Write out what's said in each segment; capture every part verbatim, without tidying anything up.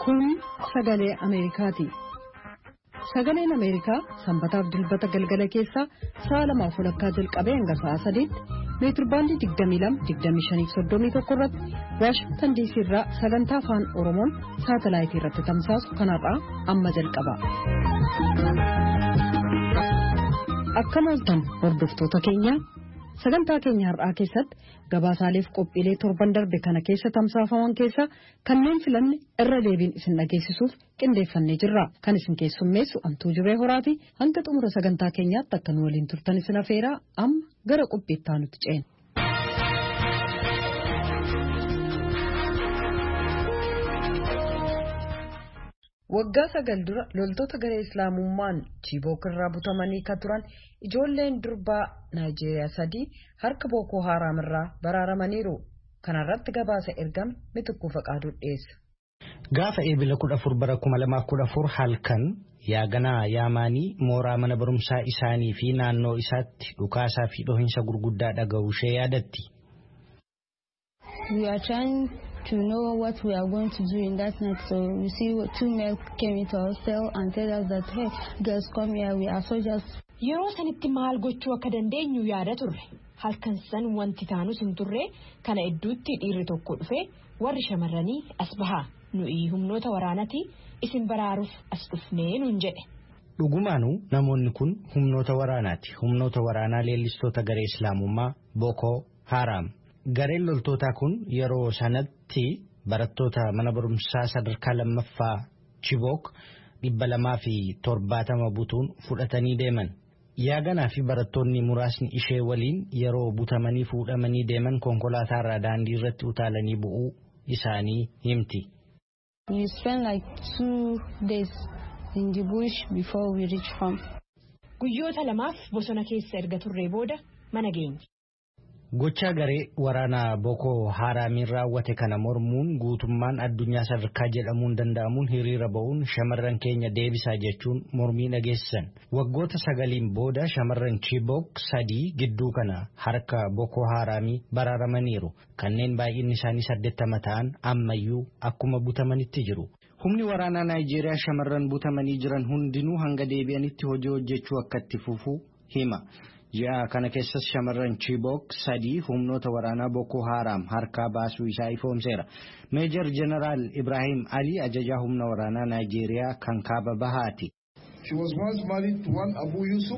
Kun sagalee Ameerikaati. Sagaleen Ameerikaa sanbataaf dilbata galgala keessaa sa'a lamaaf walakkaa jalqabee hanga sa'a sadiitti meetirbaandii digdamii lama digdamii shanii fi soddomii tokko irratti Waashingtan diisii irraa sagantaa afaan Oromoon saatalaayitii irratti tamsaasu kanarraa amma jalqaba. Akkam ooltan hordoftoota keenya. Sagantaa keenya har'aa keessatti gabaasaaleef qophiilee torban darbe kana keessa tamsaafaman keessa kanneen filanne irra deebiin isin dhageessisuuf qindeeffannee jirra. Kan isin keessummeessu Antuu Jibee Horaati. Hanga xumura sagantaa keenyaatti akka nu waliin turtan isin afeeraa amma gara qophiittaa nuti ceena. Waggaa sagal dura loltoota garee Islaamummaan Chibook irraa butamanii kan turan ijoolleen durbaa Naayijeeriyaa sadii harka Bookoo Haaraam irraa baraaramaniiru. Kana irratti gabaasa ergame Mitikkuu Faqaaduu dhiyeessa. Gaafa eebila kudha afur bara kuma lamaaf kudha afur halkan yaaganaa yaamanii mooraa mana barumsaa isaanii fi naannoo isaatti dhukaasaa fi dhohinsa gurguddaa dhaga'uu ishee yaadatti. We are trying to know what we are going to do in that night. So we see two men came into our cell and tell us that, hey, girls come here, we are soldiers. Yeroo sanitti maal gochuu akka dandeenyu yaada turre. Halkan san wanti taanus hin turre kana idduutti dhiirri tokko dhufe warri shamarranii as bahaa nuyi humnoota waraanati isin baraaruuf as dhufnee nuun jedhe. Dhugumaanuu namoonni kun humnoota waraanaati. Humnoota waraanaa leellistoota garee Islaamummaa Bookoo Haaraam. Gareen loltootaa kun yeroo sanatti barattoota mana barumsaa sadarkaa lammaffaa Chibook dhibba lamaa fi torbaatama butuun fudhatanii deeman. Yaaganaa fi barattoonni muraasni ishee waliin yeroo butamanii fuudhamanii deeman konkolaataa irraa daandii irratti utaalanii bu'uu isaanii himti. We spent like two days in the bush before we reach home. Guyyoota lamaaf bosona keessa erga turree booda mana geenye. Gochaa garee waraanaa Bookoo Haaraamiin raawwate kana mormuun guutummaan addunyaa sadarkaa jedhamuun danda'amuun hiriira ba'uun shamarran keenya deebisaa jechuun mormii dhageessan. Waggoota sagaliin booda shamarran Chibook sadii gidduu kana harka Bookoo Haaraamii baraaramaniiru. Kanneen baay'inni isaanii saddeettama ta'an ammayyuu akkuma butamanitti jiru. Humni waraanaa Naayijeeriyaa shamarran butamanii jiran hundinuu hanga deebi'anitti hojii hojjechuu akka itti fufuu hima. Ji'a kana keessas shamarran Chibook sadii humnoota waraanaa Bookoo Haaraam harkaa baasuu isaa ifoomseera. Meejor Jeneraal Ibrahim Ali ajajaa humna waraanaa Naayijeeriyaa kan kaaba bahaati. She was once married to one Abu Yusuf,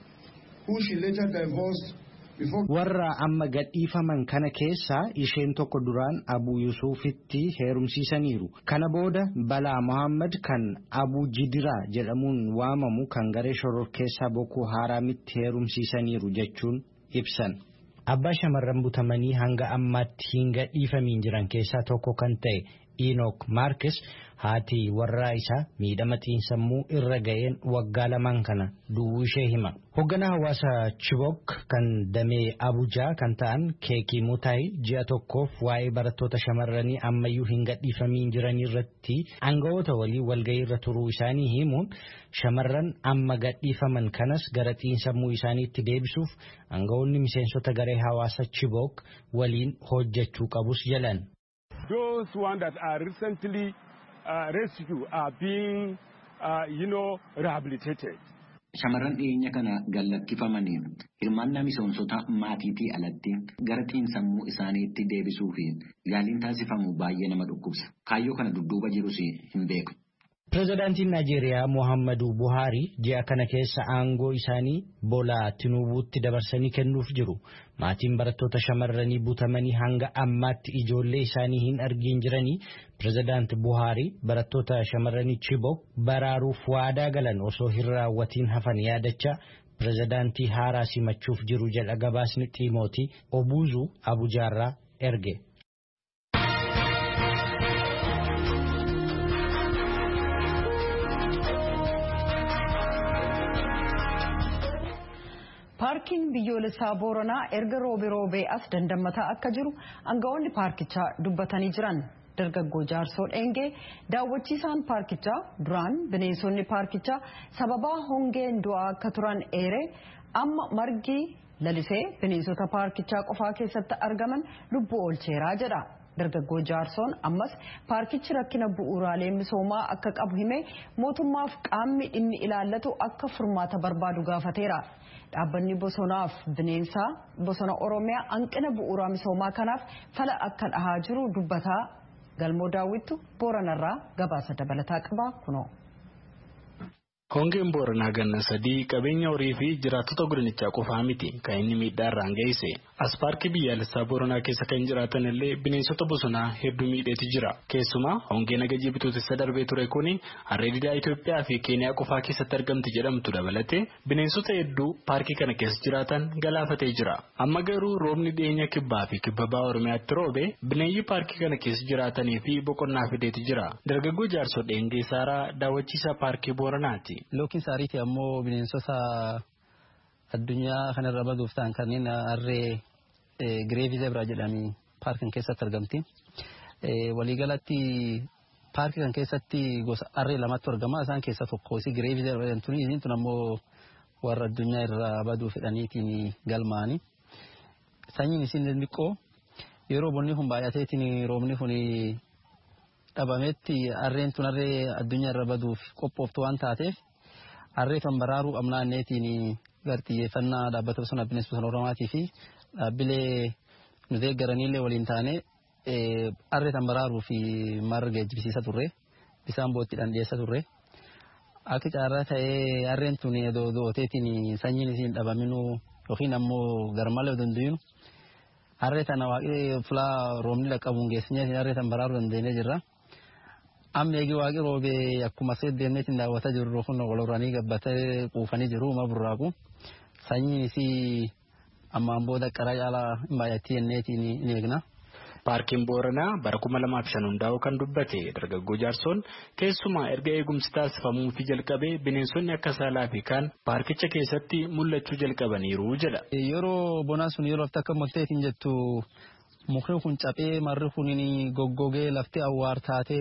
who she later divorced. Warra amma gadhiifaman kana keessa isheen tokko duraan Abu Yusufitti heerumsiisaniiru. Kana booda Balaa Muhammad kan Abu Jidiraa jedhamuun waamamu kan garee shororkeessaa Bookoo Haaraamitti heerumsiisaniiru jechuun ibsan. Abbaa shamarran butamanii hanga ammaatti hin gadhiifamiin jiran keessaa tokko kan ta'e Enoch Marcus haati warraa isaa miidhama xiinsammuu irra ga'een waggaa lamaan kana du'uu ishee hima. Hoogganaa hawaasa Chibook kan damee Abuujaa kan ta'an Keekii Mutaayi ji'a tokkoof waa'ee barattoota shamarranii ammayyuu hin gadhiifamiin jiran irratti aangawoota walii walga'ii irra turuu isaanii himuun shamarran amma gadhiifaman kanas gara xiinsammuu isaaniitti deebisuuf aangawoonni miseensota garee hawaasa Chibook waliin hojjechuu qabus jedhan. Those ones that are recently uh, rescued are being, uh, you know, rehabilitated. Shamarran dhiyeenya kana gallakkifamanii hirmaannaa miseensota maatiitii alatti gara xiinsammuu isaaniitti deebisuu fi yaaliin taasifamu baay'ee nama dhukkubsa. Kaayyoo kana dudduuba jirus hin beeku. Pireezidaantiin Naayijeeriyaa Muhammadu Buhaari ji'a kana keessa aangoo isaanii Boolaa Tinubuutti dabarsanii kennuuf jiru. Maatiin barattoota shamarranii butamanii hanga ammaatti ijoollee isaanii hin argin jiranii Pireezidaanti Buhaari barattoota shamarranii Chibook baraaruuf waadaa galan osoo hin raawwatiin hafan yaadachaa Pireezidaantii haaraa simachuuf jiru jedha gabaasni Xiimootii Obuuzuu Abujaarraa erge. Paarkiin biyyoolessaa Booranaa erga roobee roobee as dandamataa akka jiru aangawoonni paarkichaa dubbatanii jiran. Dargaggoo Jaarsoo Dheengee daawwachiisaan paarkichaa duraan bineensonni paarkichaa sababaa hongeen du'aa akka turan eeree amma margi lalisee bineensota paarkichaa qofaa keessatti argaman lubbuu oolcheeraa jedha. Dargaggoo Jaarsoon ammas paarkichi rakkina bu'uuraalee misoomaa akka qabu himee mootummaaf qaamni dhimmi ilaallatu akka furmaata barbaadu gaafateera. Dhaabbanni bosonaaf bineensaa bosona Oromiyaa hanqina bu'uuraa misoomaa kanaaf fala akka dhahaa jiru dubbataa. Galmoo Daawwittu Booranarraa gabaasa dabalataa qaba kunoo. Hongeen Booranaa ganna sadii qabeenya horii fi jiraattota godinichaa qofaa miti kan inni miidhaarraan geesse. As paarkii biyyaalessaa Booranaa keessa kan jiraatan illee bineensota bosonaa hedduu miidheeti jira. Keessumaa hongeen agajii bitootessa darbee ture kuni harree didaa Itoophiyaa fi Keeniyaa qofaa keessatti argamti jedhamtu dabalatee bineensota hedduu paarkii kana keessa jiraatan galaafatee jira. Amma garuu roobni dhiyeenya kibbaa fi kibba bahaa Oromiyaatti roobe bineeyyi paarkii kana keessa jiraatanii fi boqonnaa fideeti jira. Dargaggoo Jaarsoo Dheengee Saaraa daawwachiisaa paarkii Booranaati. Lookiin saariitii ammoo bineensota addunyaa kanarra baduuf ta'an kanneen harree Gireevii Zebraa jedhamii paarkii keessatti argamti. Waliigalatti paarkii kan keessatti gosa harree lamatu argama. Isaan keessaa tokko si Gireevii Zebraa jedhamtuun isiin tun ammoo warra addunyaa irraa baduu fedhaniitiin galmaani. Sanyiin isiin xixiqqoo yeroo bonni kun baay'ateetiin roobni kun dhabametti harreen tun harree addunyaa irra baduuf qophooftu waan taateef harree kan baraaruu amnaanneetiin xiyyeeffannaa dhaabbata bosona bineensa bosona Oromiyaatii fi dhaabbilee nu deeggaraniillee waliin taane harree kan baraaruu fi marga geejjibsiisa turre bisaan boottiidhaan dhiyeessa turre. Akka carraa ta'ee harreen tun dooteetiin sanyiin isiin dhabaminuu yookiin ammoo garmalee danduyinu harree tana waaqii fulaa roobni dhaqqabuun geessinyee harree tan baraaruu dandeenyee jirra. Amma eegi waaqii roobee akkuma seddeemneetiin daawwataa jirru kun waloranii gabbatee quufanii jiru uma burraaqu. Sanyiin isii ammaan booda qaraa caalaa hin baay'attii jenneetiin ni eegna. Paarkiin Booranaa bara kuma lamaaf shan hundaa'uu kan dubbate dargaggoo Jaarsoon keessumaa erga eegumsi taasifamuu fi jalqabee bineensonni akka saalaa fi kaan paarkicha keessatti mul'achuu jalqabaniiru jedha. Yeroo bonaa sun yeroo lafti akka molteetiin jettu mukni kun caphee marri kun goggogee lafti awwaar taatee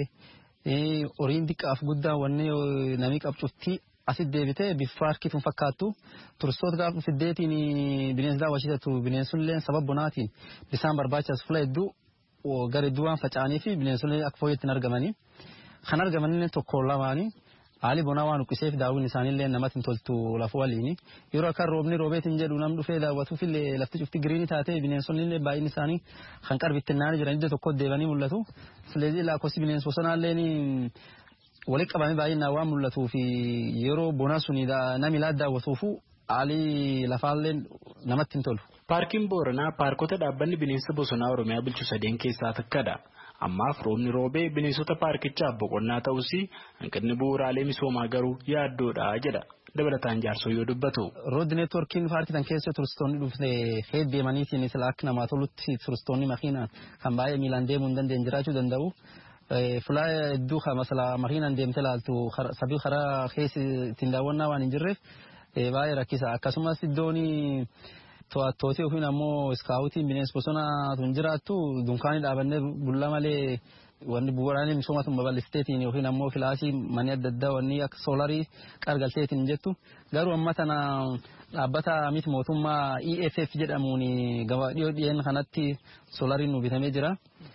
horiin xiqqaaf guddaa wanni namni qabcuftii asit deebitee bifa paarkii tun fakkaattu turistoota gaafa fiddeetiin bineensa daawwachiisatu bineensonni sababa bonaatiin bisaan barbaachisu fula hedduu gara hedduu waan faca'anii fi bineensonni akka fooyyatti hin argamanii kan argaman tokko lamaanii haali bonaa waan uqqiseef daawwin isaaniillee namatti hin toltu lafa waliini yeroo akka roobni roobeetiin jedhu nam dhufee daawwatuuf illee lafti cufti giriinii taatee bineensonni illee baay'een isaanii kan qarbitti naannoo jiran iddoo tokkotti deebanii mul'atu. Sileezii lakkoofsi bineensa bosonaallee walitti qabamee baay'inaan waan mul'atuu fi yeroo bonaa suni namni laata daawwatuufu haalli lafaallee namatti hin tolu. Paarkiin Booranaa paarkota dhaabbanni bineensa bosonaa Oromiyaa bulchu sadeen keessaa takkadha. Ammaaf roobni roobee bineensota paarkichaaf boqonnaa ta'us hanqinni bu'uuraalee misoomaa garuu yaaddoodha jedha. Dabalataan Jaarsoo yoo dubbatu. Rood neetworkiin paarkii tan keessa turistoonni dhufee hedduu deemaniitiin sila akka namaa tolutti turistoonni makiinaan kan baay'ee miilaan deemuu hin dandeenye jiraachuu danda'u. Fulaa hedduu masala makiinaan deemtee laaltu sabii karaa keessa ittiin daawwannaa waan hin jirreef baay'ee rakkisa. Akkasumas iddoon to'attooti yookiin ammoo iskaawutiin bineensa bosonaa tun jiraattu dunkaanii dhaabannee bulla malee wanni bu'uuraalee misoomaa tun babal'isteetiin yookiin ammoo filaasii manni adda addaa wanni akka soolarii qargalteetiin jettu garuu amma tana dhaabbata miti mootummaa E F F jedhamuun gabaa dhiyoo dhiyeen kanatti soolariin nu bitamee jira.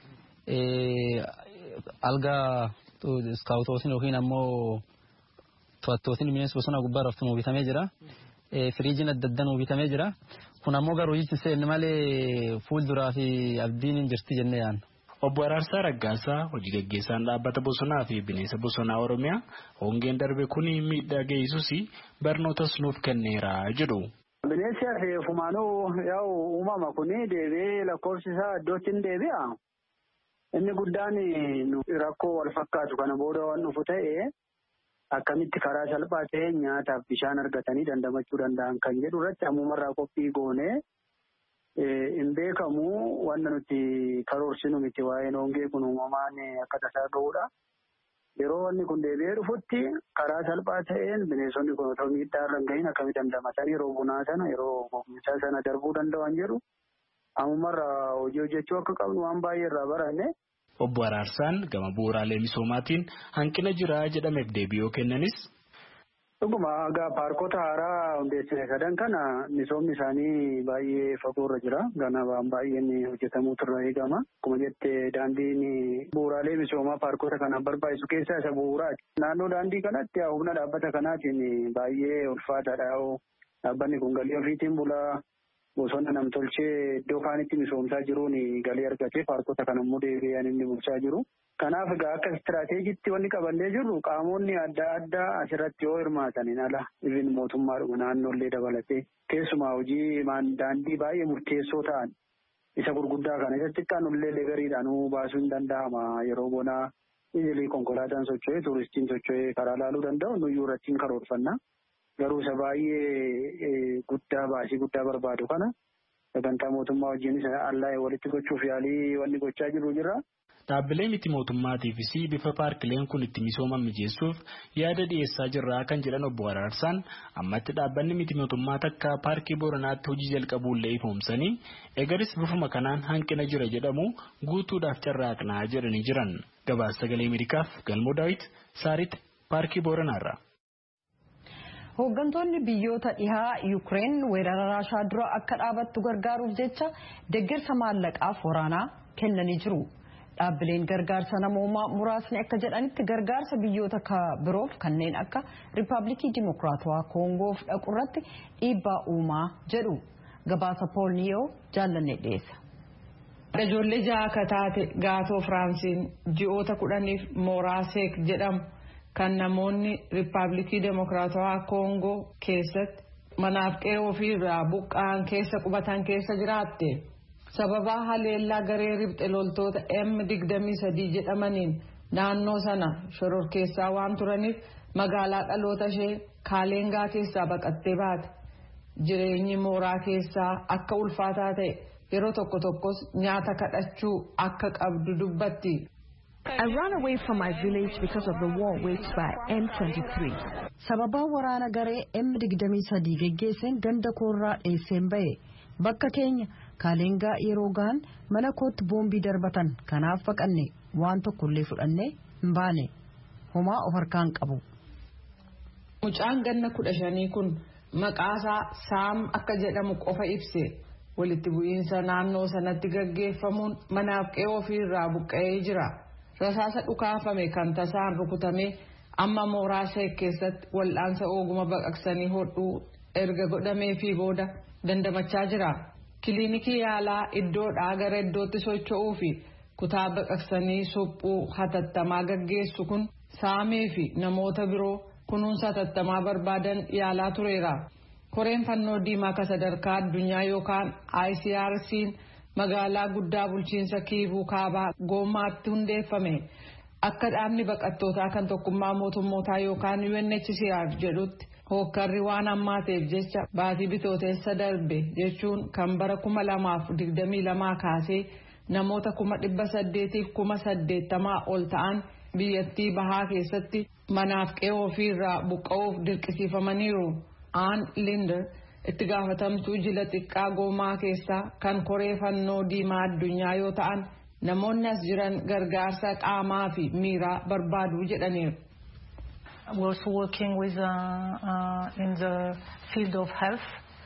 Alga iskaawutootiin yookiin ammoo to'attootiin bineensa bosonaa gubbaa raftu nu bitamee jira. Firiijiin adda addaa nu bitamee jira. Kun ammoo garuu hojii seen malee fuulduraa fi abdiin hin jirti jennee yaadna. Obbo Araarsaa Raggaasaa hojii gaggeessaan dhaabbata bosonaa fi bineensa bosonaa Oromiyaa hongeen darbe kun miidhaa geessus barnootas nuuf kenneera jedhu. Bineensi reefumaanuu yaa'u uumama kun deebi'ee lakkoofsi isaa iddootti hin deebi'a. Inni guddaan rakkoo wal fakkaatu kana booda waan dhufu ta'ee akkamitti karaa salphaa ta'e nyaataaf bishaan argatanii dandamachuu danda'an kan jedhu irratti ammumarraa qophii goonee hin beekamu wanta nuti karoorsinu miti waa'een hongee kun uumamaan akka tasaa ga'uudha. Yeroo wanni kun deebi'ee dhufutti karaa salphaa ta'een bineensonni kun otoo miidhaa irra hin gahin akkamitti dandamatanii yeroo bonaa sana yeroo gogiinsaa sana darbuu danda'an jedhu ammumarraa hojii hojjechuu akka qabnu waan baay'ee irraa baranne. Obbo Araarsaan gama bu'uuraalee misoomaatiin hanqina jira jedhameef deebii yoo kennanis. Dhuguma egaa paarkota haaraa hundeessine sadan kana misoomni isaanii baay'ee fagoorra jira. Ganabaan baay'een hojjetamuutu irraa eegama. Akkuma jette daandiin bu'uuraalee misoomaa paarkota kana barbaachisu keessaa isa bu'uuraati. Naannoo daandii kanatti humna dhaabbata kanaatiin baay'ee ulfaataadha. Dhaabbanni kun galii ofiitiin bulaa bosona namtolchee iddoo kaanitti misoomsaa jiruun galii argatee paarkota kana immoo deebi'anii inni bulchaa jiru. Kanaaf egaa akka istiraateejiitti wanni qabannee jirru qaamonni adda addaa asirratti yoo hirmaataniin ala ibin mootummaadhuma naannoollee dabalatee keessumaa hojii daandii baay'ee murteessoo ta'an isa gurguddaa kana isa xiqqaanullee legariidhaanuu baasuu hin danda'ama yeroo bonaa isilii konkolaataan socho'ee tuuristiin socho'ee karaa laaluu danda'u nuyyuu irratti hin karoorfanna. Garuu isa baay'ee guddaa baasii guddaa barbaadu kana sagantaa mootummaa wajjinis allaa'ee walitti gochuuf yaalii wanni gochaa jiru jira. Dhaabbilee miti mootummaatiifis bifa paarkileen kun itti misooman mijeessuuf yaada dhiyeessaa jirraa kan jedhan obbo Araarsaan ammatti dhaabbanni miti mootummaa takka paarkii Booranaatti hojii jalqabuullee ifoomsanii egaris bifuma kanaan hanqina jira jedhamu guutuudhaaf carraaqnaa jedhanii jiran. Gabaasa Sagalee Ameerikaaf Galmoo Daawit Saaritti paarkii Booranaarraa. Hooggantoonni biyyoota dhihaa Yuukireen weerara Raashaa dura akka dhaabattu gargaaruuf jecha deeggarsa maallaqaaf waraanaa kennanii jiru. Dhaabbileen gargaarsa namoomaa muraasni akka jedhanitti gargaarsa biyyoota biroof kanneen akka Riippaabilikii Dimokiraatawaa Koongoof dhaqu irratti dhiibbaa uumaa jedhu. Gabaasa Pool Niyoo jaallannee dhiyeessa. Ijoollee ja'a akka taate Gaatoo Firaansiin ji'oota kudhaniif Mooraseek jedhamu kan namoonni Riippaabilikii Dimokiraatawaa Koongoo keessatti manaaf qe'ee ofiirraa buqqa'an keessa qubatan keessa jiraatte. Sababa haleellaa garee ribxe loltoota M digdamii sadii jedhamaniin naannoo sana shororkeessaa waan turaniif magaalaa dhaloota ishee Kaaleengaa keessaa baqattee baate. Jireenyi mooraa keessaa akka ulfaataa ta'e yeroo tokko tokkos nyaata kadhachuu akka qabdu dubbatti. I ran away from my village because of the war waged by M twenty-three. Sababa waraana garee M digdamii sadii geggeesseen ganda koorraa dheesseen ba'e. Bakka keenya Kaaleengaa yeroo gahan mana kootti boombii darbatan kanaaf baqanne waan tokkollee fudhannee hin baane homaa of harkaan qabu. Mucaan ganna kudha shanii kun maqaasaa Saam akka jedhamu qofa ibse walitti bu'iinsa naannoo sanatti gaggeeffamuun manaaf qe'ee ofiirraa buqqa'ee jira. Rasaasa dhukaafame kan tasaan rukutamee amma Mooraseek keessatti wal'aansa ooguma baqaqsanii hodhuu erga godhamee fi booda dandamachaa jira. Kiliinikii yaalaa iddoodhaa gara iddootti socho'uu fi kutaa baqaqsanii suphuu hatattamaa gaggeessu kun Saamee fi namoota biroo kunuunsa hatattamaa barbaadan yaalaa tureera. Koreen fannoo diimaa ka sadarkaa addunyaa yookaan I C R C'n magaalaa guddaa bulchiinsa Kiivuu kaabaa Goomaatti hundeeffame. Akka dhaabni baqattootaa kan tokkummaa mootummootaa yookaan U N H C R jedhutti hookkarri waan ammaateef jecha baatii bitooteessa darbe jechuun kan bara kuma lamaaf digdamii lamaa kaasee namoota kuma dhibba saddeetiif kuma saddeettamaa ol ta'an biyyattii bahaa keessatti manaaf qe'ee ofiirraa buqqa'uuf dirqisiifamaniiru. Aan Linder itti gaafatamtuu jila xiqqaa Goomaa keessaa kan koree fannoo diimaa addunyaa yoo ta'an namoonni as jiran gargaarsa qaamaa fi miiraa barbaadu jedhaniiru. We're also working with uh, uh, in the field of health,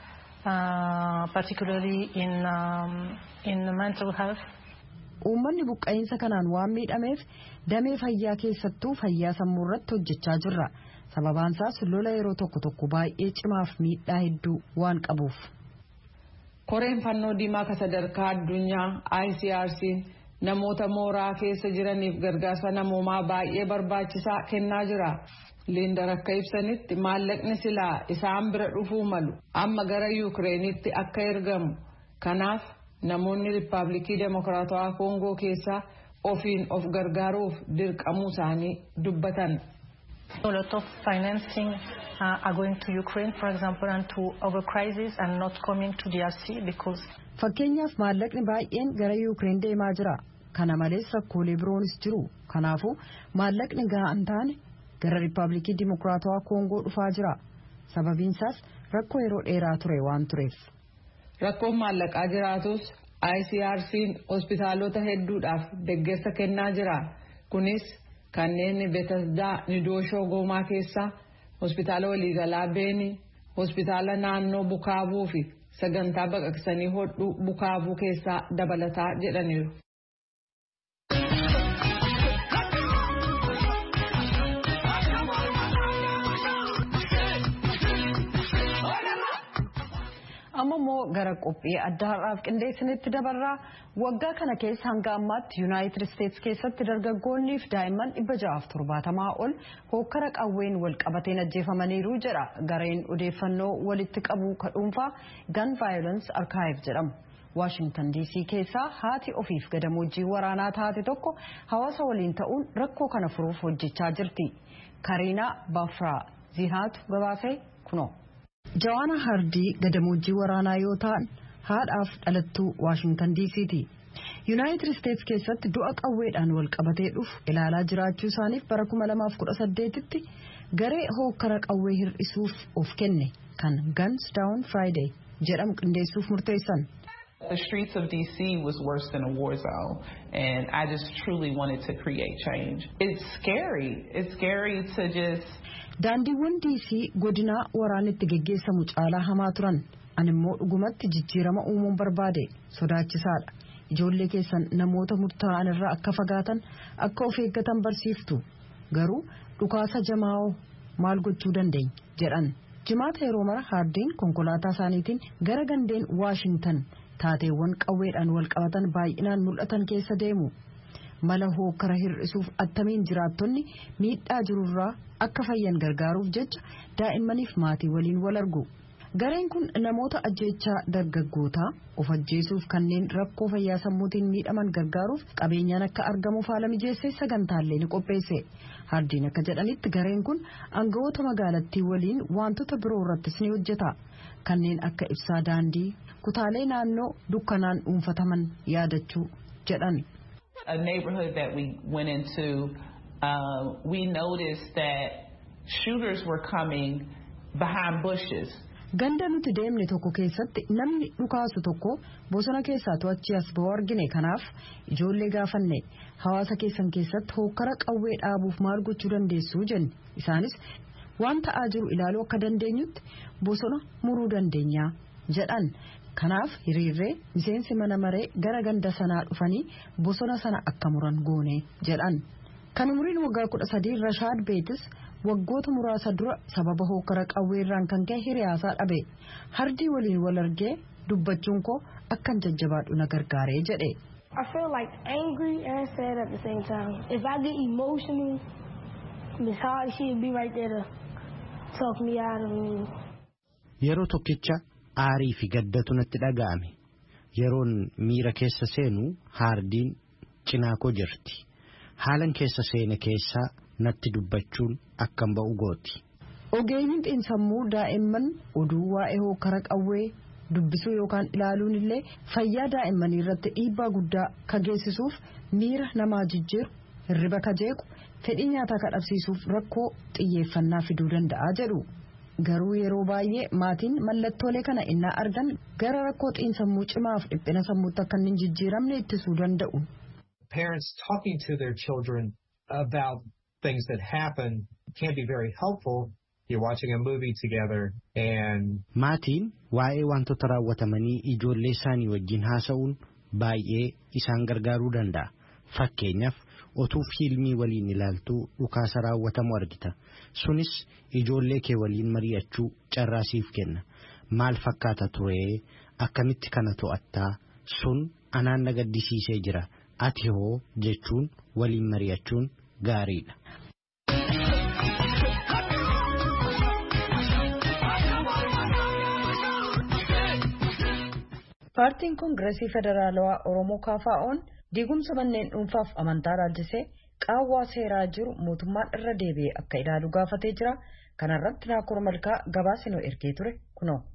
uh, particularly in um, in mental health. Uummanni buqqa'insa kanaan waan miidhameef damee fayyaa keessattuu fayyaa sammuu irratti hojjechaa jirra. Sababaan isaas lola yeroo tokko tokko baay'ee cimaaf miidhaa hedduu waan qabuuf. Koreen fannoo diimaa ka sadarkaa addunyaa I C R C'n namoota mooraa keessa jiraniif gargaarsa namoomaa baay'ee barbaachisaa kennaa jira. Liindar akka ibsanitti maallaqni silaa isaan bira dhufuu malu amma gara Yuukireenitti akka ergamu. Kanaaf namoonni Riippaabilikii Dimokiraatawaa Koongoo keessaa ofiin of gargaaruuf dirqamuu isaanii dubbatan. A lot of financing uh, are going to Ukraine, for example, and to other crises and not coming to D R C because. Fakkeenyaaf maallaqni baay'een gara Yuukireen deemaa jira. Kana malees rakkoolee biroonis jiru. Kanaafuu maallaqni gahaa hin taane gara Riippaabilikii Dimokiraatawaa Koongoo dhufaa jira. Sababiin isaas rakkoo yeroo dheeraa ture waan tureef. Rakkoon maallaqaa jiraatus I C R C'n hospitaalota hedduudhaaf deeggarsa kennaa jira. Kunis kanneen Betasdaa Nidooshoo Goomaa keessaa hospitaala waliigalaa Beeni, hospitaala naannoo Bukaabuu fi sagantaa baqaqsanii hodhuu Bukaabuu keessaa dabalataa jedhaniiru. amma immoo gara qophii adda har'aaf qindeessinitti dabarraa waggaa kana keessa hanga ammaatti yuunaayitid isteetsi keessatti dargaggoonnii fi daa'imman dhibba ja'aaf torbaatamaa ol hookkara qawween wal qabateen ajjeefamaniiru jedha gareen odeeffannoo walitti qabu ka dhuunfaa gun violence archive jedhamu. Waashingtan diisii keessaa haati ofiif gadamoojiin waraanaa taate tokko hawaasa waliin ta'uun rakkoo kana furuuf hojjechaa jirti. Kariinaa Baafraa Zihaatu gabaasee kunoo. Jawaana Hardii gadamoojjii waraanaa yoo ta'an haadhaaf dhalattuu Waashingtan diisiiti. Yuunaayitid Isteetsi keessatti du'a qawweedhaan wal qabatee dhufu ilaalaa jiraachuu isaaniif bara kuma lamaaf kudha saddeetitti garee hookkara qawwee hir'isuuf of kenne kan Guns Down Friday jedhamu qindeessuuf murteessan. The streets of D C was worse than a war zone, and I just truly wanted to create change. It's scary. It's scary to just... Daandiiwwan D C godinaa waraanitti geggeessamu caalaa hamaa turan. Ani immoo dhugumatti jijjiirama uumuun barbaade sodaachisaadha. Ijoollee keessan namoota murtaa'an irraa akka fagaatan akka of eeggatan barsiiftu. Garuu dhukaasa jamaa'oo maal gochuu dandeenya jedhan. Jimaata yeroo mara Hardiin konkolaataa isaaniitiin gara gandeen Waashingtan taateewwan qawweedhaan wal qabatan baay'inaan mul'atan keessa deemu. Mala hookkara hir'isuuf attamiin jiraattonni miidhaa jirurraa akka fayyan gargaaruuf jecha daa'immaniif maatii waliin wal argu. Gareen kun namoota ajjeechaa dargaggootaa of ajjeesuuf kanneen rakkoo fayyaa sammuutiin miidhaman gargaaruuf qabeenyaan akka argamuuf haala mijeessee sagantaalee ni qopheesse. Hardiin akka jedhanitti gareen kun aangawoota magaalattii waliin wantoota biroo irrattis ni hojjeta. Kanneen akka ibsaa daandii kutaalee naannoo dukkanaan dhuunfataman yaadachuu jedhan. A neighborhood that we went into, uh, we noticed that shooters were coming behind bushes. Ganda nuti deemne tokko keessatti namni dhukaasu tokko bosona keessaa to'achi as ba'u argine. Kanaaf ijoollee gaafanne hawaasa keessan keessatti hookkara qawwee dhaabuuf maal gochuu dandeessu jenne. Isaanis waan ta'aa jiru ilaaluu akka dandeenyutti bosona muruu dandeenya jedhan. Kanaaf hiriirree miseensi mana maree gara ganda sanaa dhufanii bosona sana akka muran goone jedhan. Kan umriin waggaa kudha sadii Rashaad Beetis waggoota muraasa dura sababa hookkara qawweerraan kan ka'e hiriyaasaa dhabe. Hardii waliin wal argee dubbachuun koo akkan jajjabaadhu na gargaaree jedhe. I feel like angry and sad at the same time. If I get emotional, Miss Hardy she'd be right there to talk me out of me. Yeroo tokkicha aarii fi gaddatu natti dhaga'ame. Yeroon miira keessa seenu Hardiin cinaa koo jirti. Haalan keessa seene keessaa natti dubbachuun akkan ba'u gooti. Ogeeyyiin xiinsammuu daa'imman oduu waa'ee hookkara qawwee dubbisuu yookaan ilaaluun illee fayyaa daa'immanii irratti dhiibbaa guddaa ka geessisuuf miira namaa jijjiiru hirriba ka jeequ fedhii nyaataa ka dhabsiisuuf rakkoo xiyyeeffannaa fiduu danda'a jedhu. Garuu yeroo baay'ee maatiin mallattoolee kana innaa argan gara rakkoo xiinsammuu cimaaf dhiphina sammuutti akka hin jijjiiramne ittisuu danda'u. Parents talking to their children about things that happen can be very helpful. You're watching a movie together and maatiin waa'ee wantoota raawwatamanii ijoollee isaanii wajjin haasa'uun baay'ee isaan gargaaruu danda'a. Fakkeenyaaf otuu fiilmii waliin ilaaltuu dhukaasa raawwatamu argita. Sunis ijoollee kee waliin mari'achuu carraasiif kenna. Maal fakkaata ture? Akkamitti kana to'attaa? Sun anaan na gaddisiisee jira. Ati hoo jechuun waliin mari'achuun gaariidha. Paartiin Koongireesii Federaalawaa Oromoo K F O'on diigumsa manneen dhuunfaaf amantaa raajisee qaawwaa seeraa jiru mootummaan irra deebi'ee akka ilaalu gaafatee jira. Kana irratti Naakkor Malkaa gabaasa ergee ture kunoo.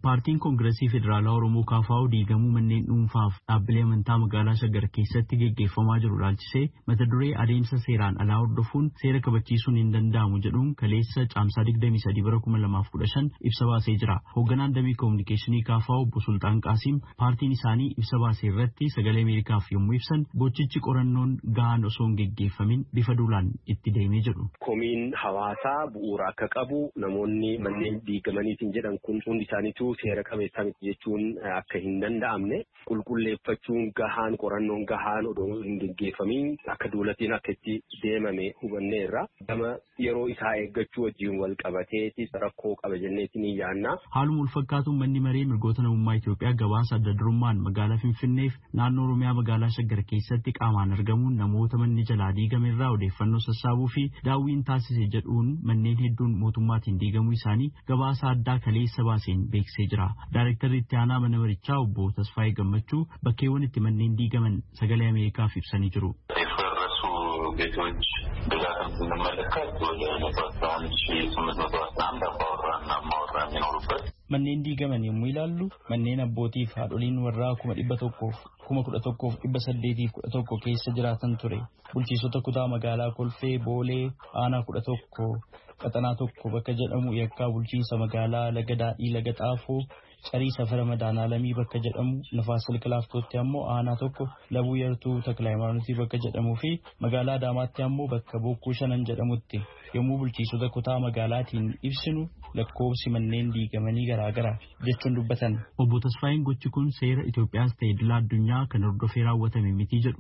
Paartiin Koongireesii Federaalaa Oromoo Kaafaa'u diigamuu manneen dhuunfaaf dhaabbilee amantaa magaalaa Shaggar keessatti geggeeffamaa jiru ilaalchisee mata duree adeemsa seeraan alaa hordofuun seera kabachiisuun hin danda'amu jedhuun kaleessa caamsaa digdamii sadii bara kuma lamaaf kudha shan ibsa baasee jira. Hoogganaan damee koominikeeshinii Kaafaa'u obbo Sultaan Qaasiim paartiin isaanii ibsa baasee irratti sagalee Ameerikaaf yommuu ibsan gochichi qorannoon gahaan osoo hin geggeeffamin bifa duulaan itti deemee jedhu. Komiin hawaasaa bu'uura akka qabu namoonni manneen diigamaniitiin jedhan kun hundi isaaniitu seera qabeessa miti jechuun akka hin danda'amne qulqulleeffachuun gahaan qorannoon gahaan odoo hin geggeeffamin akka duulatiin akka itti deemame hubanneerra gama yeroo isaa eeggachuu wajjin wal qabateetis rakkoo qaba jenneetiin yaanna. Haaluma wal fakkaatuun manni maree mirgoota namummaa Itoophiyaa gabaasa adda durummaan magaalaa Finfinneef naannoo Oromiyaa magaalaa Shaggar keessatti qaamaan argamuun namoota manni jalaa diigame irraa odeeffannoo sassaabuu fi daawwiin taasise jedhuun manneen hedduun mootummaatiin diigamuu isaanii gabaasa addaa kaleessa baaseen beeksisee jira. Daarektarri itti aanaa mana marichaa obbo Tasfaayee Gammachuu bakkeewwan itti manneen diigaman sagalee Ameerikaaf ibsanii jiru. ቤቶች ብዛትን ስንመለከት ወደ መቶ አስራ አንድ ሺህ ስምንት መቶ አስራ አንድ አባወራና እማወራ የሚኖሩበት manneen diigaman yommuu ilaallu manneen abbootiif haadholiin warraa kuma dhibba tokkoof kuma kudha tokkoof dhibba saddeetiif kudha tokko keessa jiraatan ture. Bulchiisota kutaa magaalaa Kolfee, Boolee, Aanaa kudha tokko, Qaxanaa tokko bakka jedhamu yakkaa bulchiinsa magaalaa Laga Daadhii, Laga Xaafoo, Carii Safara Madaanaalamii bakka jedhamu, Nafaas Silkilaaftootti ammoo Aanaa tokko, Labuu Yartuu Taklaayimaanotii bakka jedhamuu fi magaalaa Daamaatti ammoo bakka Bokkuu Shanan jedhamutti yommuu bulchiisota kutaa magaalaatiin ibsinu lakkoofsi manneen diigamanii garaagara jechuun dubbatan. Obbo Tasfaayeen gochi kun seera Itoophiyaas ta'e idil addunyaa kan hordofee raawwatame miti jedhu.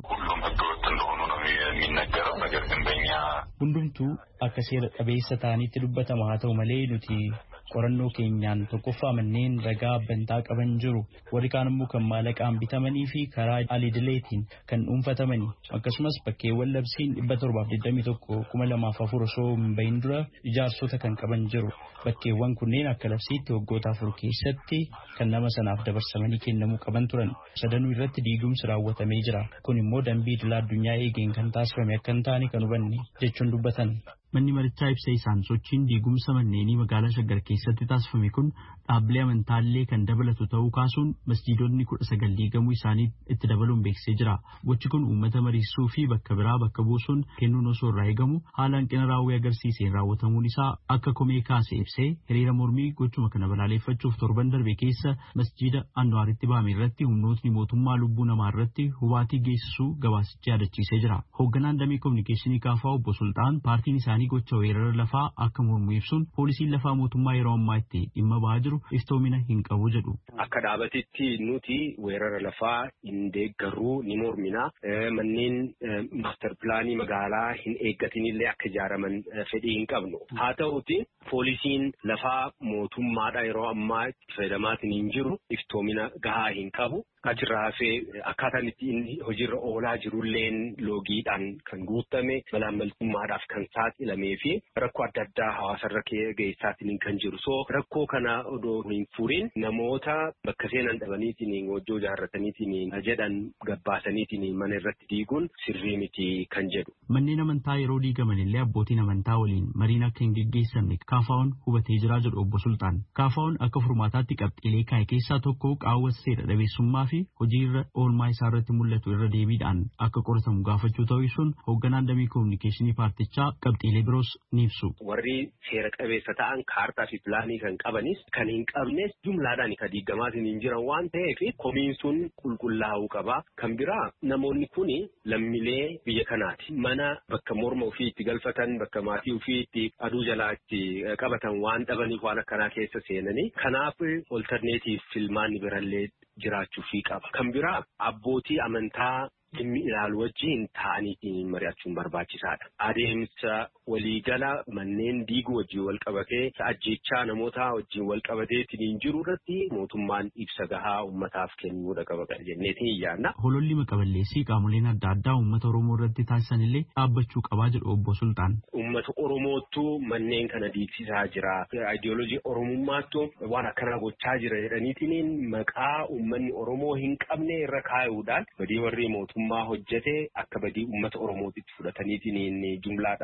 Hundumtuu akka seera qabeessa ta'anitti dubbatama haa ta'u malee nuti qorannoo keenyaan tokkoffaa manneen ragaa bantaa qaban jiru warri kaan immoo kan maallaqaan bitamanii fi karaa alidileetiin kan dhuunfatamanii akkasumas bakkeewwan labsiin dhibba torbaaf digdamii tokko kuma lamaaf afur osoo hin bahin dura ijaarsota kan qaban jiru. Bakkeewwan kunneen akka labsiitti waggoota afur keessatti kan nama sanaaf dabarsamanii kennamuu qaban turan sadanuu irratti diigumsi raawwatamee jira. Kun immoo dambii idil addunyaa eegeen kan taasifame akka hin taane kan hubanne jechuun dubbatan. Manni marichaa ibsa isaan sochiin diigumsa manneenii magaalaa Shaggar keessatti taasifame kun dhaabbilee amantaallee kan dabalatu ta'uu kaasuun masjiidonni kudha sagal diigamuu isaanii itti dabaluun beeksisee jira. Gochi kun uummata mariisuu fi bakka biraa bakka buusuun kennuun osoo irraa eegamu haala hanqina raawwii agarsiiseen raawwatamuun isaa akka komee kaase ibsee hiriira mormii gochuma kana balaaleffachuuf torban darbe keessa masjiida Anwaaritti bahame irratti humnootni mootummaa lubbuu namaa irratti hubaatii geessisuu gabaasichi yaadachiisee jira. Hoogganaan damee koominikeeshinii Kaafaa obbo Sultaan paartiin isaanii gocha weerara lafaa akka mormu ibsuun poolisiin lafaa mootummaa yeroo ammaa itti dhimma ba'aa jiru iftoomina hin qabu jedhu. Akka dhaabatitti nuti weerara lafaa hin deeggarruu ni mormina. Manneen maaster pilaanii magaalaa hin eeggatinillee akka ijaaraman fedhii hin qabnu. Haa ta'uti poolisiin lafaa mootummaadha yeroo ammaa itti fayyadamaatiin hin jiru iftoomina gahaa hin qabu. Achirraa hafee akkaataan itti inni hojiirra oolaa jirulleen loogiidhaan kan guutame malaammaltummaadhaaf kan saaxilamee fi rakkoo adda addaa hawaasarra geessaatiin kan jiru. So rakkoo kana odoo hin furiin namoota bakka seenan dhabaniitiin hojii ijaarrataniitiin jedhan gabbaasaniitiin mana irratti diiguun sirrii miti kan jedhu. Manneen amantaa yeroo diigaman illee abbootiin amantaa waliin mariin akka hin geggeessamne Kaafaa'uun hubatee jira jedhu obbo Sultaan. Kaafaa'uun akka furmaataatti qabxiilee kaa'e keessaa tokko qaawwa seera dhabeessummaa fi hojii irra oolmaa isaa irratti mul'atu irra deebiidhaan akka qoratamu gaafachuu ta'uu ibsuun hoogganaan damee koominikeeshinii paartichaa qabxiilee biroos ni ibsu. Warri seera qabeessa ta'an kaartaa fi pilaanii kan qabanis kan hin qabnes jumlaadhaan kan diigamaatiin hin jiran waan ta'eef komiin sun qulqullaa'uu qaba. Kan biraa namoonni kun lammiilee biyya kanaati. Mana bakka morma ofii itti galfatan bakka maatii ofii itti aduu jalaa itti qabatan waan dhabaniif waan akkanaa keessa seenanii kanaaf olterneetiif filmaanni birallee jiraachuu fi qaba. Kan biraa abbootii amantaa dhimmi ilaalu wajjin ta'aniitiin mari'achuun barbaachisaadha. Adeemsa waliigala manneen diiguu wajjin wal qabatee ajjechaa namoota wajjin wal qabateetiin jiru irratti mootummaan ibsa gahaa uummataaf kennuudha qaba jenneetiin yaadna. Hololli maqaballeessii qaamoleen adda addaa uummata Oromoo irratti taasisan illee dhaabbachuu qabaa jedhu obbo Sultaan. Uummata Oromoottu manneen kana diigsisaa jira. Ayidiyooloojii Oromummaattu waan akkanaa gochaa jira jedhaniitiin maqaa uummanni Oromoo hin qabne irra kaa'uudhaan badii warri mootummaa hojjete akka badii uummata Oromootitti fudhataniitiin jumlaadhaan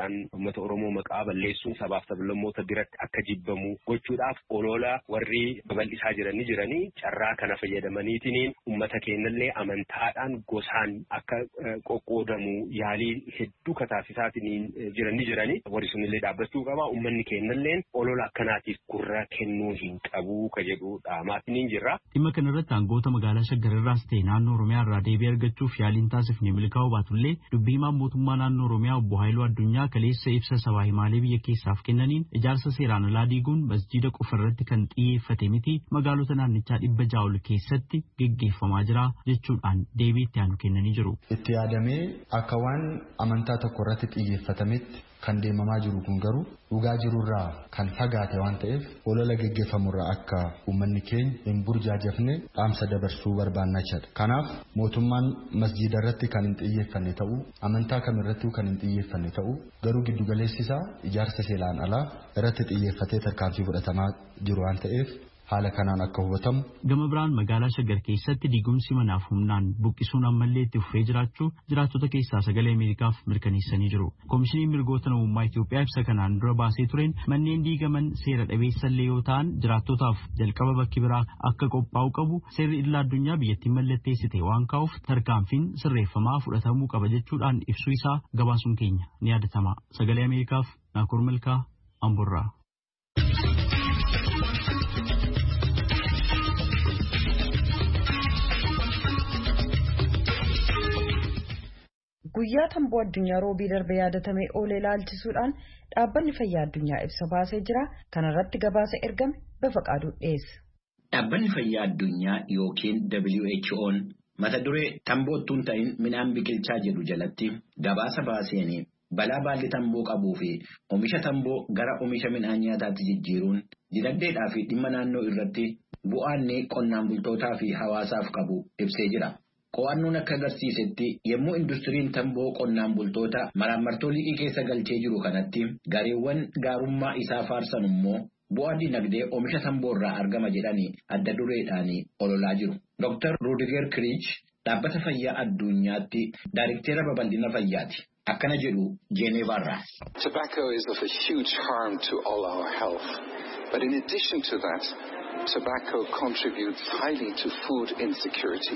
uummata Oromoo maqaa balleessuun sabaaf sablammoota biratti akka jibbamu gochuudhaaf olola warri babal'isaa jiranii jiranii carraa kana fayyadamaniitiin uummata keenyallee amantaadhaan gosaan akka qoqqoodamu yaalii hedduu kataasisaatiin jiranii jiranii warri sunillee dhaabbachuu qaba. Uummanni keenyallee olola akkanaatiif gurra kennuu hin qabu ka jedhu dhaamaatiin jirra. Dhimma kanarratti aangoota magaalaa Shaggarirraas ta'e naannoo Oromiyaa irraa deebii argachuuf yaaliin taasifne milkaa'uu baatullee dubbii himaan mootummaa naannoo Oromiyaa obbo Haayiluu Addunyaa kaleessa ibsa sabaa himaalee biyya keessaaf kennaniin ijaarsa seeraan alaa diiguun masjiida qofa irratti kan xiyyeeffate miti magaalota naannichaa dhibba ja'a ol keessatti geggeeffamaa jira jechuudhaan deebii itti aanu kennanii jiru. Itti yaadamee akka waan amantaa tokko irratti xiyyeeffatametti kan deemamaa jiru kun garuu dhugaa jirurraa kan fagaate waan ta'eef olola geggeeffamurraa akka uummanni keenya hin burjaajafne dhaamsa dabarsuu barbaannachadha. Kanaaf mootummaan masjiida irratti kan hin xiyyeeffanne ta'uu amantaa kamirratti kan hin xiyyeeffanne ta'uu garuu giddugaleessi isaa ijaarsa seeraan alaa irratti xiyyeeffatee tarkaanfii fudhatamaa jiru waan ta'eef haala kanaan akka hubatamu. Gama biraan magaalaa Shaggar keessatti diigumsi manaaf humnaan buqqisuun ammallee itti fufee jiraachuu jiraattota keessaa sagalee Ameerikaaf mirkaneessanii jiru. Koomishiniin mirgoota namummaa Itoophiyaa ibsa kanaan dura baasee tureen manneen diigaman seera dhabeessallee yoo ta'an jiraattotaaf jalqaba bakki biraa akka qophaa'u qabu seerri idil addunyaa biyyattiin mallatteessite waan kaa'uuf tarkaanfiin sirreeffamaa fudhatamuu qaba jechuudhaan ibsuu isaa gabaasuun keenya ni yaadatama. Sagalee Ameerikaaf Naakur Milkaa Amburraa. Guyyaa tamboo addunyaa roobii darbe yaadatamee oolee ilaalchisuudhaan dhaabbanni fayyaa addunyaa ibsa baasee jira. Kana irratti gabaasa ergame Bafaqaaduu dhiyeessa. Dhaabbanni fayyaa addunyaa yookiin W H O'n mata duree tamboo ottuun ta'in midhaan biqilchaa jedhu jalatti gabaasa baaseen balaa baalli tamboo qabuu fi oomisha tamboo gara oomisha midhaan nyaataatti jijjiiruun dinagdeedhaa fi dhimma naannoo irratti bu'aanni qonnaan bultootaa fi hawaasaaf qabu ibsee jira. Qo'annoon akka agarsiisetti yommuu industiriin tamboo qonnaan bultoota maraamartoo liqii keessa galchee jiru kanatti gareewwan gaarummaa isaa faarsan immoo bu'aa dinagdee oomisha tamboo irraa argama jedhanii adda dureedhaan ololaa jiru. Doctor Rudiger Kirich dhaabbata fayyaa addunyaatti daayirikteera babal'ina fayyaati. Akkana jedhu Jeeneevaarraa. Tobacco is of a huge harm to all our health. But in addition to that, tobacco contributes highly to food insecurity.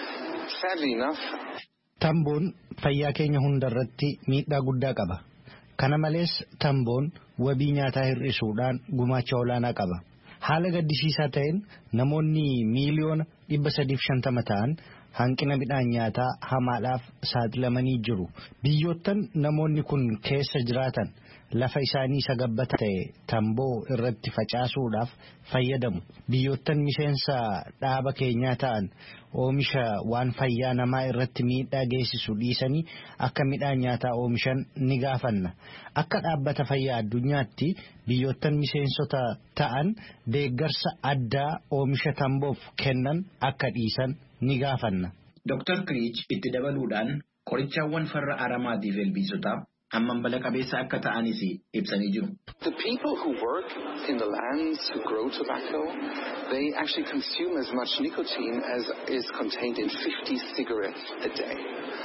Sadly enough, Tamboon fayyaa keenya hundarratti miidhaa guddaa qaba. Kana malees tamboon wabii nyaataa hir'isuudhaan gumaacha olaanaa qaba. Haala gaddisiisaa ta'een namoonni miiliyoona dhibba sadiif shantama ta'an hanqina midhaan nyaataa hamaadhaaf saaxilamanii jiru. Biyyoottan namoonni kun keessa jiraatan lafa isaanii sagabbata ta'e tamboo irratti facaasuudhaaf fayyadamu. Biyyoottan miseensa dhaaba keenyaa ta'an oomisha waan fayyaa namaa irratti miidhaa geessisu dhiisanii akka midhaan nyaataa oomishan ni gaafanna. Akka dhaabbata fayyaa addunyaatti biyyoottan miseensota ta'an deeggarsa addaa oomisha tamboof kennan akka dhiisan ni gaafanna. Doctor Kirich itti dabaluudhaan qorichaawwan farra aramaatiif ilbiisotaa amman bala qabeessa akka ta'anis ibsanii jiru. The people who work in the lands who grow tobacco, they actually consume as much nicotine as is contained in fifty cigarettes a day.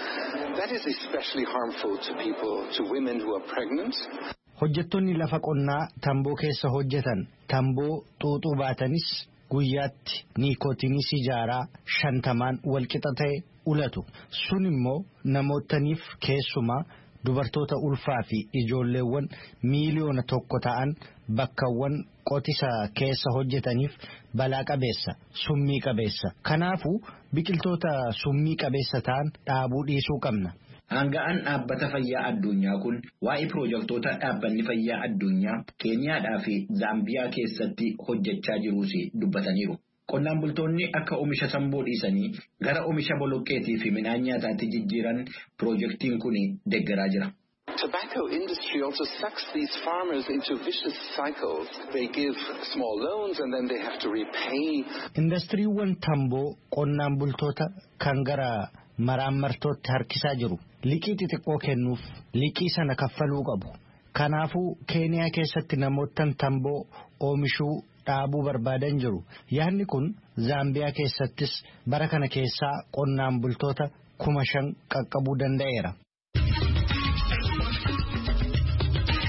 That is especially harmful to people, to women who are pregnant. Hojjettoonni lafa qonnaa tamboo keessa hojjetan tamboo xuuxuu baatanis guyyaatti niikootiinii ijaaraa shantamaan walqixa ta'e ulatu. Sun immoo namootaniif keessumaa dubartoota ulfaa fi ijoolleewwan miiliyoona tokko ta'an bakkawwan qotisa keessa hojjetaniif balaa qabeessa, summii qabeessa. Kanaafuu biqiltoota summii qabeessa ta'an dhaabuu dhiisuu qabna. Hanga'aan dhaabbata fayyaa addunyaa kun waa'ee piroojektota dhaabbanni fayyaa addunyaa Keeniyaadhaa fi Zaambiyaa keessatti hojjechaa jiruus dubbataniiru. Qonnaan bultoonni akka oomisha tamboo dhiisanii gara oomisha boloqqeetii fi midhaan nyaataatti jijjiiran pirojektiin kun deeggaraa jira. Tobacco industry also sucks these farmers into vicious cycles. They give small loans and then they have to repay. Industiriiwwan tamboo qonnaan bultoota kan gara maraamartootti harkisaa jiru. Liqii xixiqqoo kennuuf liqii sana kaffaluu qabu. Kanaafuu Keeniyaa keessatti namoottan tamboo oomishuu dhaabuu barbaadan jiru. Yaadni kun Zaambiyaa keessattis bara kana keessaa qonnaan bultoota kuma shan qaqqabuu danda'eera.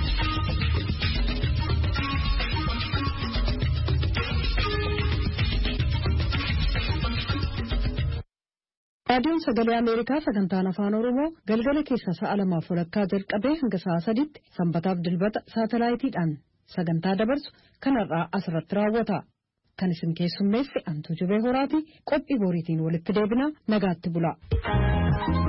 raadiyoon sagalee Ameerikaa sagantaan afaan Oromoo galgala keessa sa'a lamaaf walakkaa jalqabee hanga sa'a sadiitti sanbataaf dilbata saatalaayitiidhaan sagantaa dabarsu kanarraa asirratti raawwata. Kan isin keessummeesse Antuu Jubee Horaati qophii boriitiin walitti deebina nagaatti bula.